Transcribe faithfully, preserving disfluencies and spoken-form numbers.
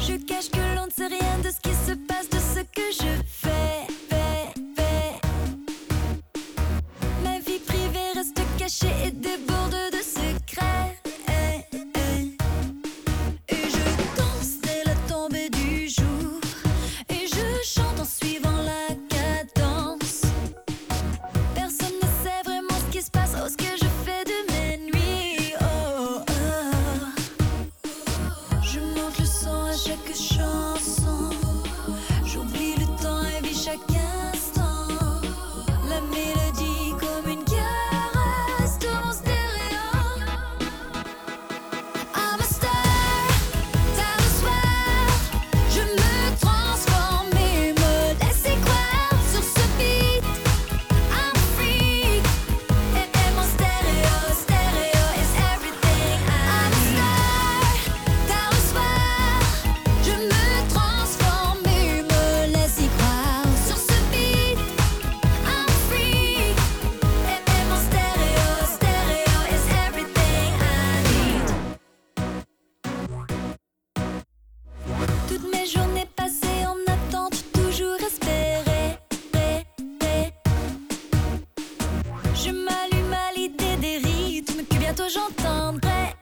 Je cache que l'on ne sait rien de ce qui se passe, de ce que je fais, fais, fais. Ma vie privée reste cachée et déborde de secrets. Et je danse dès la tombée du jour. Et je chante en suivant la cadence. Personne ne sait vraiment ce qui se passe, oh, ce que je fais de mes nuits. Oh, oh. Je monte le son à chaque chanson. J'oublie le temps et vis chaque instant. La mélodie comme une caresse de mon stéréo. I'm a star, tard le soir. Je me transforme et me laisse y croire sur ce beat. I'm a freak. Et, et mon stéréo, stéréo is everything. I'm a star, tard le soir. Je me transforme et me laisse y croire sur ce beat. I'm a freak. Et, et mon stéréo, stéréo is everything I need. Toutes mes journées passées en attente, toujours espérer. Je m'allume à l'idée des rythmes que bientôt j'entendrai.